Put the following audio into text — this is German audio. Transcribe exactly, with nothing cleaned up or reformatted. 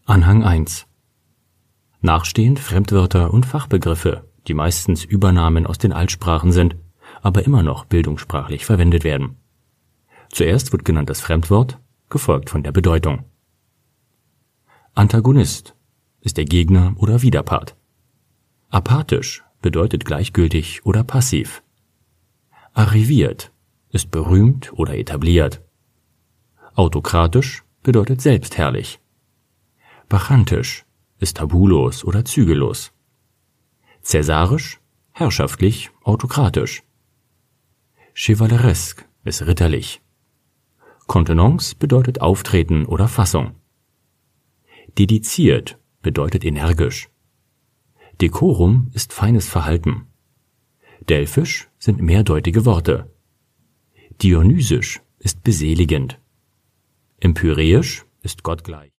Anhang eins. Nachstehend Fremdwörter und Fachbegriffe, die meistens Übernahmen aus den Altsprachen sind, aber immer noch bildungssprachlich verwendet werden. Zuerst wird genannt das Fremdwort, gefolgt von der Bedeutung. Antagonist ist der Gegner oder Widerpart. Apathisch bedeutet gleichgültig oder passiv. Arriviert ist berühmt oder etabliert. Autokratisch bedeutet selbstherrlich. Bacchantisch ist tabulos oder zügellos. Cäsarisch, herrschaftlich, autokratisch. Chevaleresque ist ritterlich. Kontenance bedeutet Auftreten oder Fassung. Dediziert bedeutet energisch. Dekorum ist feines Verhalten. Delphisch sind mehrdeutige Worte. Dionysisch ist beseligend. Empyräisch ist gottgleich.